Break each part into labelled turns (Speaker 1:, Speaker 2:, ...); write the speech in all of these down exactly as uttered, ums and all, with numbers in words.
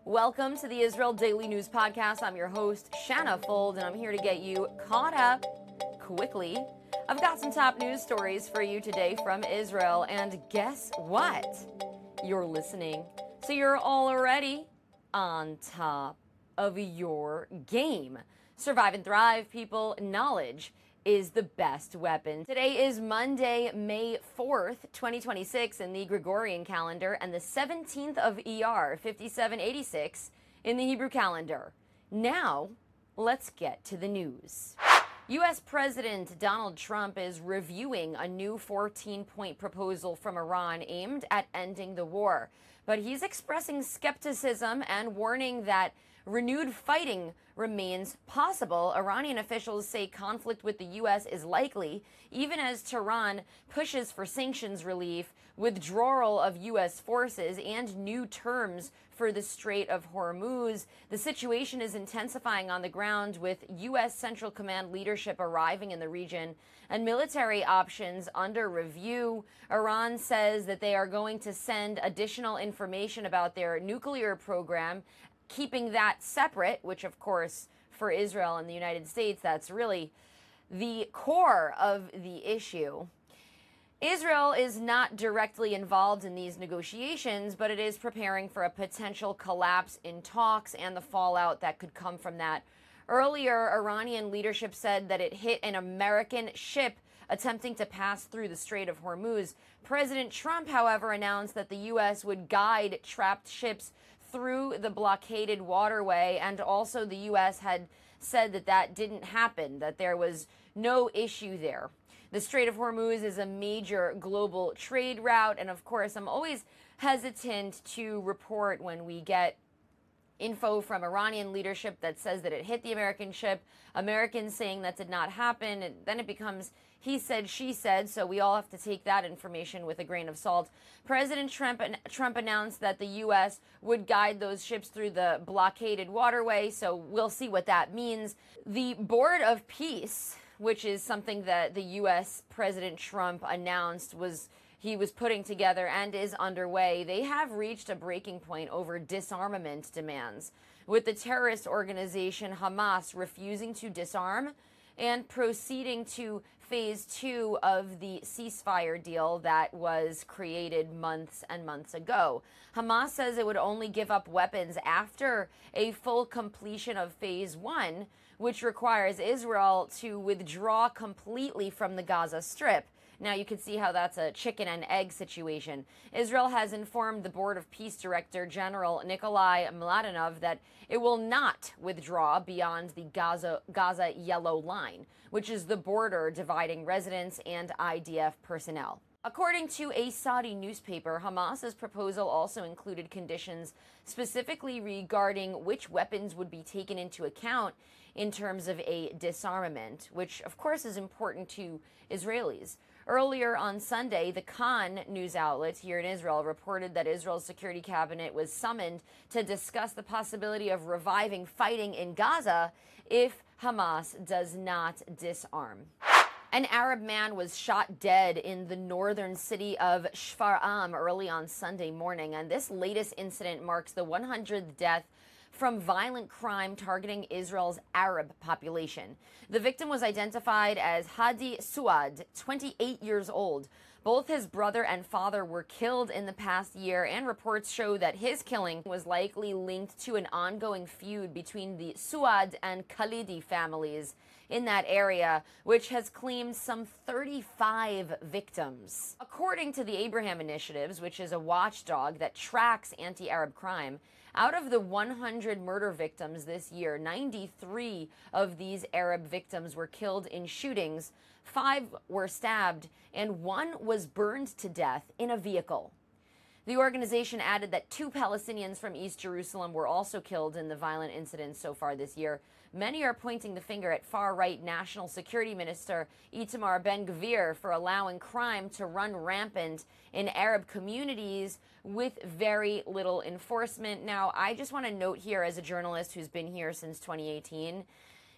Speaker 1: Welcome to the Israel Daily News Podcast. I'm your host, Shanna Fold, and I'm here to get you caught up quickly. I've got some top news stories for you today from Israel, and guess what? You're listening, so you're already on top of your game. Survive and thrive, people. Knowledge is the best weapon. Today is Monday, May fourth, twenty twenty-six in the Gregorian calendar and the seventeenth of Iyar, fifty-seven eighty-six in the Hebrew calendar. Now, let's get to the news. U S President Donald Trump is reviewing a new fourteen-point proposal from Iran aimed at ending the war. But he's expressing skepticism and warning that renewed fighting remains possible. Iranian officials say conflict with the U S is likely, even as Tehran pushes for sanctions relief, withdrawal of U S forces, and new terms for the Strait of Hormuz. The situation is intensifying on the ground, with U S Central Command leadership arriving in the region and military options under review. Iran says that they are going to send additional information about their nuclear program, keeping that separate, which of course for Israel and the United States, that's really the core of the issue. Israel is not directly involved in these negotiations, but it is preparing for a potential collapse in talks and the fallout that could come from that. Earlier, Iranian leadership said that it hit an American ship attempting to pass through the Strait of Hormuz. President Trump, however, announced that the U S would guide trapped ships through the blockaded waterway, and also the U S had said that that didn't happen, that there was no issue there. The Strait of Hormuz is a major global trade route, and of course, I'm always hesitant to report when we get info from Iranian leadership that says that it hit the American ship, Americans saying that did not happen, and then it becomes he said, she said, so we all have to take that information with a grain of salt. President Trump, Trump announced that the U S would guide those ships through the blockaded waterway, so we'll see what that means. The Board of Peace, which is something that the U S President Trump announced was he was putting together and is underway, they have reached a breaking point over disarmament demands, with the terrorist organization Hamas refusing to disarm and proceeding to phase two of the ceasefire deal that was created months and months ago. Hamas says it would only give up weapons after a full completion of phase one, which requires Israel to withdraw completely from the Gaza Strip. Now, you can see how that's a chicken and egg situation. Israel has informed the Board of Peace Director General Nikolai Mladenov that it will not withdraw beyond the Gaza, Gaza Yellow Line, which is the border dividing residents and I D F personnel. According to a Saudi newspaper, Hamas's proposal also included conditions specifically regarding which weapons would be taken into account in terms of a disarmament, which of course is important to Israelis. Earlier on Sunday, the Khan news outlet here in Israel reported that Israel's security cabinet was summoned to discuss the possibility of reviving fighting in Gaza if Hamas does not disarm. An Arab man was shot dead in the northern city of Shfar'am early on Sunday morning, and this latest incident marks the one hundredth death from violent crime targeting Israel's Arab population. The victim was identified as Hadi Suad, twenty-eight years old. Both his brother and father were killed in the past year, and reports show that his killing was likely linked to an ongoing feud between the Suad and Khalidi families in that area, which has claimed some thirty-five victims. According to the Abraham Initiatives, which is a watchdog that tracks anti-Arab crime, out of the one hundred murder victims this year, ninety-three of these Arab victims were killed in shootings, five were stabbed, and one was burned to death in a vehicle. The organization added that two Palestinians from East Jerusalem were also killed in the violent incidents so far this year. Many are pointing the finger at far-right National Security Minister Itamar Ben-Gvir for allowing crime to run rampant in Arab communities with very little enforcement. Now, I just want to note here, as a journalist who's been here since twenty eighteen,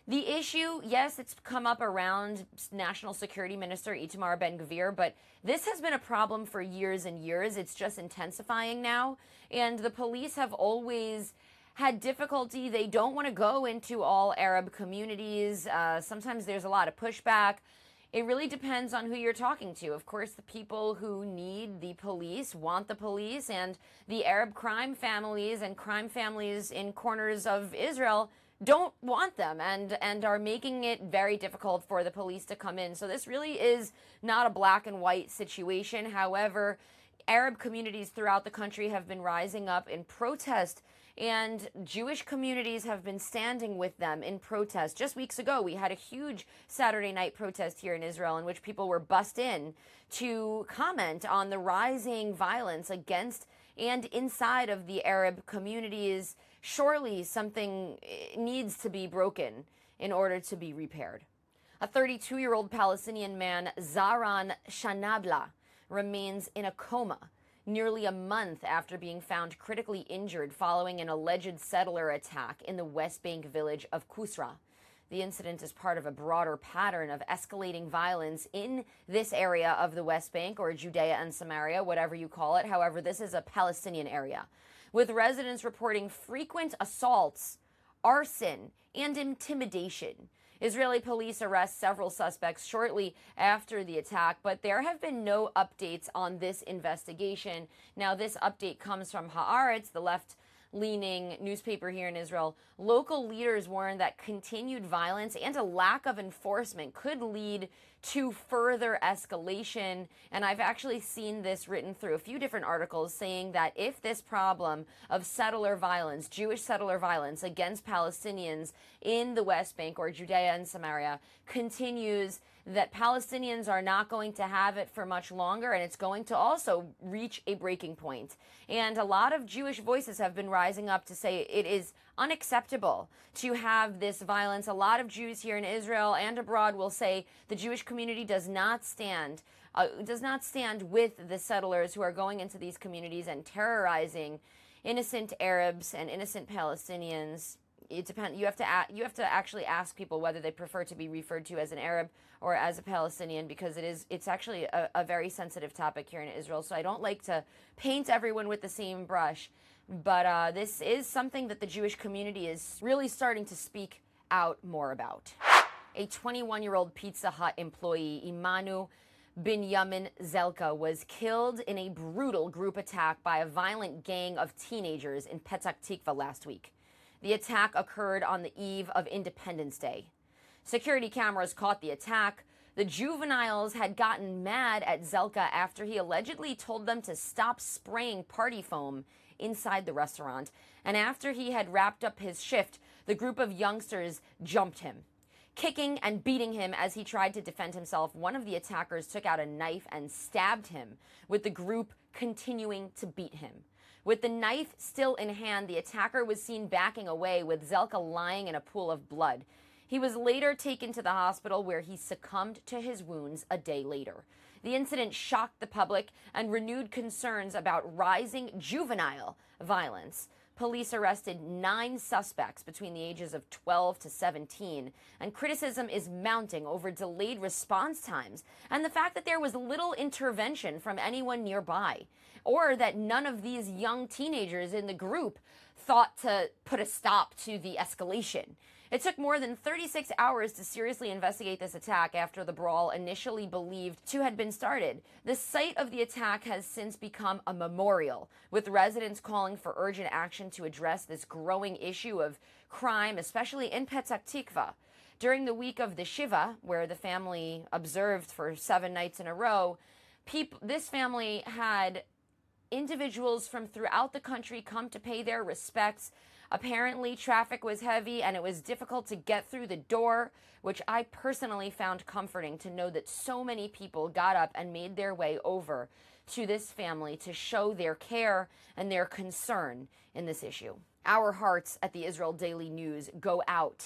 Speaker 1: The issue, yes, it's come up around National Security Minister Itamar Ben-Gvir, but this has been a problem for years and years. It's just intensifying now, and the police have always had difficulty. They don't want to go into all Arab communities. Uh, sometimes there's a lot of pushback. It really depends on who you're talking to. Of course, the people who need the police want the police, and the Arab crime families and crime families in corners of Israel don't want them and, and are making it very difficult for the police to come in. So this really is not a black and white situation. However, Arab communities throughout the country have been rising up in protest, and Jewish communities have been standing with them in protest. Just weeks ago, we had a huge Saturday night protest here in Israel in which people were bussed in to comment on the rising violence against and inside of the Arab communities. Surely something needs to be broken in order to be repaired. A thirty-two-year-old Palestinian man, Zahran Shanabla, remains in a coma nearly a month after being found critically injured following an alleged settler attack in the West Bank village of Kusra. The incident is part of a broader pattern of escalating violence in this area of the West Bank, or Judea and Samaria, whatever you call it. However, this is a Palestinian area, with residents reporting frequent assaults, arson, and intimidation. Israeli police arrest several suspects shortly after the attack, but there have been no updates on this investigation. Now, this update comes from Haaretz, the left-leaning newspaper here in Israel. Local leaders warn that continued violence and a lack of enforcement could lead to further escalation. And I've actually seen this written through a few different articles saying that if this problem of settler violence, Jewish settler violence against Palestinians in the West Bank or Judea and Samaria continues, that Palestinians are not going to have it for much longer, and it's going to also reach a breaking point. And a lot of Jewish voices have been rising up to say it is unacceptable to have this violence. A lot of Jews here in Israel and abroad will say the Jewish community does not stand uh, does not stand with the settlers who are going into these communities and terrorizing innocent Arabs and innocent Palestinians. It depends. You have to a- you have to actually ask people whether they prefer to be referred to as an Arab or as a Palestinian, because it is it's actually a, a very sensitive topic here in Israel. So I don't like to paint everyone with the same brush, but uh, this is something that the Jewish community is really starting to speak out more about. A twenty-one-year-old Pizza Hut employee, Imanu Binyamin Zelka, was killed in a brutal group attack by a violent gang of teenagers in Petah Tikva last week. The attack occurred on the eve of Independence Day. Security cameras caught the attack. The juveniles had gotten mad at Zelka after he allegedly told them to stop spraying party foam inside the restaurant. And after he had wrapped up his shift, the group of youngsters jumped him, kicking and beating him as he tried to defend himself. One of the attackers took out a knife and stabbed him, with the group continuing to beat him. With the knife still in hand, the attacker was seen backing away, with Zelka lying in a pool of blood. He was later taken to the hospital, where he succumbed to his wounds a day later. The incident shocked the public and renewed concerns about rising juvenile violence. Police arrested nine suspects between the ages of twelve to seventeen, and criticism is mounting over delayed response times and the fact that there was little intervention from anyone nearby, or that none of these young teenagers in the group thought to put a stop to the escalation. It took more than thirty-six hours to seriously investigate this attack after the brawl, initially believed to have been started. The site of the attack has since become a memorial, with residents calling for urgent action to address this growing issue of crime, especially in Petah Tikva. During the week of the Shiva, where the family observed for seven nights in a row, peop- this family had individuals from throughout the country come to pay their respects. Apparently, traffic was heavy and it was difficult to get through the door, which I personally found comforting to know that so many people got up and made their way over to this family to show their care and their concern in this issue. Our hearts at the Israel Daily News go out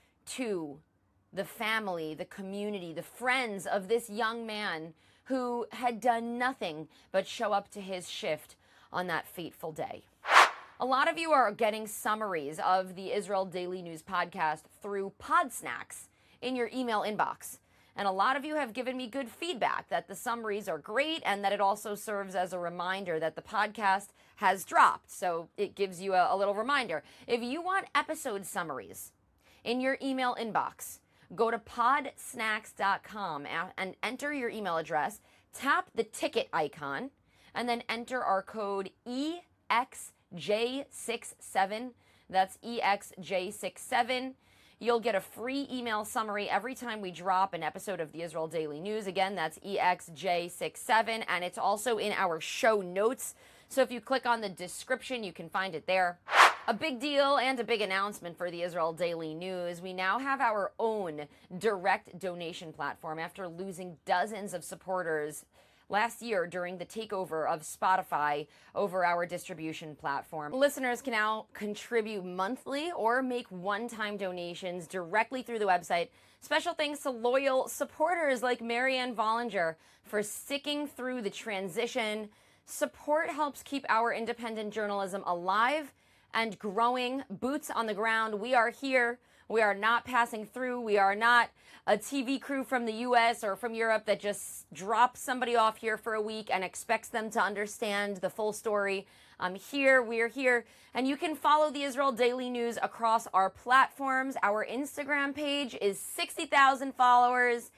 Speaker 1: to the family, the community, the friends of this young man who had done nothing but show up to his shift on that fateful day. A lot of you are getting summaries of the Israel Daily News podcast through Podsnacks in your email inbox. And a lot of you have given me good feedback that the summaries are great and that it also serves as a reminder that the podcast has dropped. So it gives you a, a little reminder. If you want episode summaries in your email inbox, go to podsnacks dot com and enter your email address, tap the ticket icon, and then enter our code E X J sixty-seven. That's E X J sixty-seven. You'll get a free email summary every time we drop an episode of the Israel Daily News. Again, that's E X J sixty-seven, and it's also in our show notes. So if you click on the description, you can find it there. A big deal and a big announcement for the Israel Daily News. We now have our own direct donation platform after losing dozens of supporters last year during the takeover of Spotify over our distribution platform. Listeners can now contribute monthly or make one-time donations directly through the website. Special thanks to loyal supporters like Marianne Vollinger for sticking through the transition. Support helps keep our independent journalism alive and growing. Boots on the ground. We are here. We are not passing through. We are not a T V crew from the U S or from Europe that just drops somebody off here for a week and expects them to understand the full story. I'm here. We're here. And you can follow the Israel Daily News across our platforms. Our Instagram page is sixty thousand followers.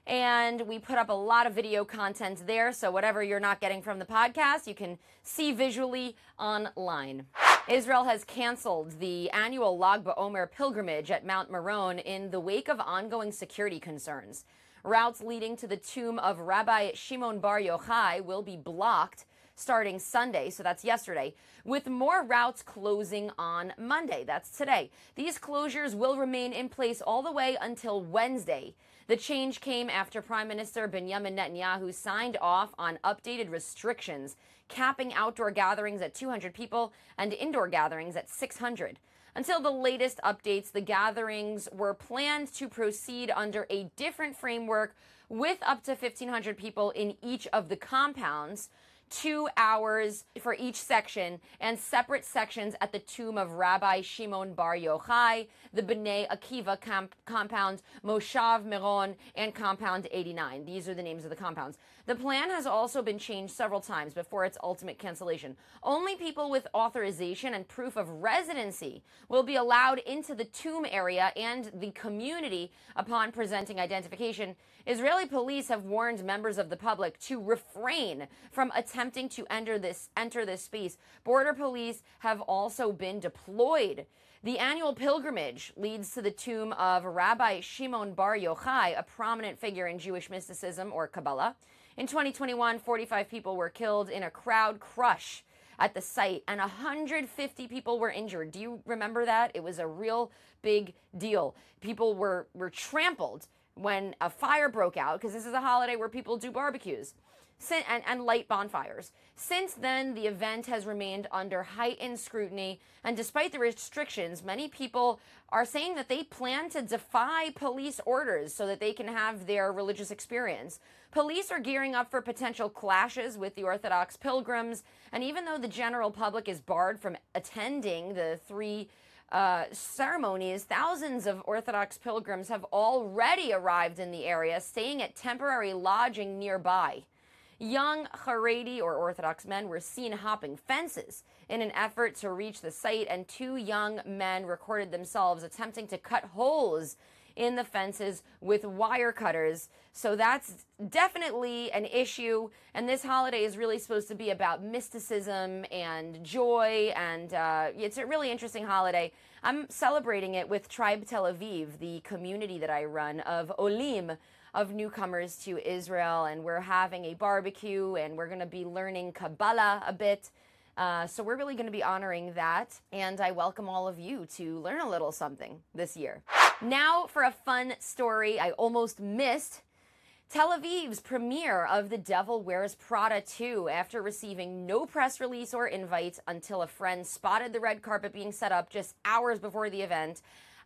Speaker 1: And we put up a lot of video content there. So whatever you're not getting from the podcast, you can see visually online. Israel has canceled the annual Lag BaOmer pilgrimage at Mount Meron in the wake of ongoing security concerns. Routes leading to the tomb of Rabbi Shimon Bar Yochai will be blocked starting Sunday, so that's yesterday, with more routes closing on Monday, that's today. These closures will remain in place all the way until Wednesday. The change came after Prime Minister Benjamin Netanyahu signed off on updated restrictions, capping outdoor gatherings at two hundred people and indoor gatherings at six hundred. Until the latest updates, the gatherings were planned to proceed under a different framework with up to fifteen hundred people in each of the compounds, two hours for each section, and separate sections at the tomb of Rabbi Shimon Bar Yochai, the Bnei Akiva camp- compound, Moshav Meron, and Compound eighty-nine. These are the names of the compounds. The plan has also been changed several times before its ultimate cancellation. Only people with authorization and proof of residency will be allowed into the tomb area and the community upon presenting identification. Israeli police have warned members of the public to refrain from attempting to enter this enter this space. Border police have also been deployed. The annual pilgrimage leads to the tomb of Rabbi Shimon Bar Yochai, a prominent figure in Jewish mysticism or Kabbalah. In twenty twenty-one, forty-five people were killed in a crowd crush at the site, and one hundred fifty people were injured. Do you remember that? It was a real big deal. People were, were trampled when a fire broke out, because this is a holiday where people do barbecues and, and light bonfires. Since then, the event has remained under heightened scrutiny, and despite the restrictions, many people are saying that they plan to defy police orders so that they can have their religious experience. Police are gearing up for potential clashes with the Orthodox pilgrims, and even though the general public is barred from attending the three Uh, ceremonies, thousands of Orthodox pilgrims have already arrived in the area, staying at temporary lodging nearby. Young Haredi or Orthodox men were seen hopping fences in an effort to reach the site, and two young men recorded themselves attempting to cut holes in the fences with wire cutters. So that's definitely an issue. And this holiday is really supposed to be about mysticism and joy. And uh, it's a really interesting holiday. I'm celebrating it with Tribe Tel Aviv, the community that I run of Olim, of newcomers to Israel. And we're having a barbecue, and we're going to be learning Kabbalah a bit. Uh, so we're really going to be honoring that. And I welcome all of you to learn a little something this year. Now for a fun story I almost missed. Tel Aviv's premiere of The Devil Wears Prada two, after receiving no press release or invite until a friend spotted the red carpet being set up just hours before the event.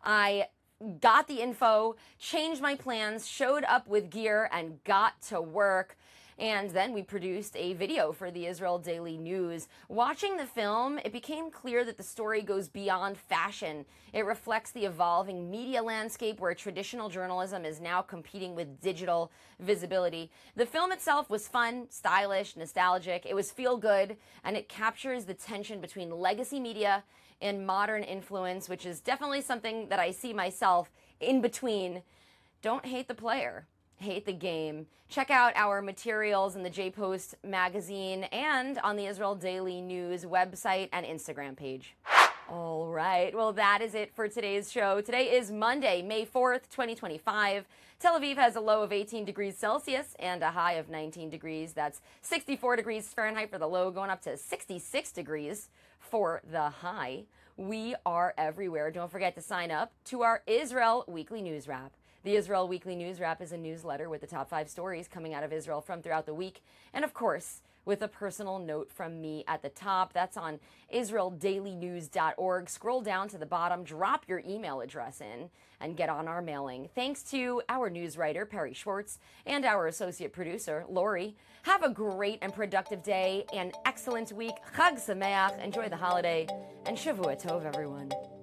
Speaker 1: I got the info, changed my plans, showed up with gear, and got to work. And then we produced a video for the Israel Daily News. Watching the film, it became clear that the story goes beyond fashion. It reflects the evolving media landscape where traditional journalism is now competing with digital visibility. The film itself was fun, stylish, nostalgic. It was feel good, and it captures the tension between legacy media and modern influence, which is definitely something that I see myself in between. Don't hate the player. Hate the game. Check out our materials in the J-Post magazine and on the Israel Daily News website and Instagram page. All right, well, that is it for today's show. Today is Monday, May fourth, twenty twenty-five. Tel Aviv has a low of eighteen degrees Celsius and a high of nineteen degrees. That's sixty-four degrees Fahrenheit for the low, going up to sixty-six degrees for the high. We are everywhere. Don't forget to sign up to our Israel Weekly News Wrap. The Israel Weekly News Wrap is a newsletter with the top five stories coming out of Israel from throughout the week. And of course, with a personal note from me at the top. That's on Israel Daily News dot org. Scroll down to the bottom, drop your email address in, and get on our mailing. Thanks to our news writer, Perry Schwartz, and our associate producer, Lori. Have a great and productive day, an excellent week. Chag Sameach, enjoy the holiday, and Shavua Tov, everyone.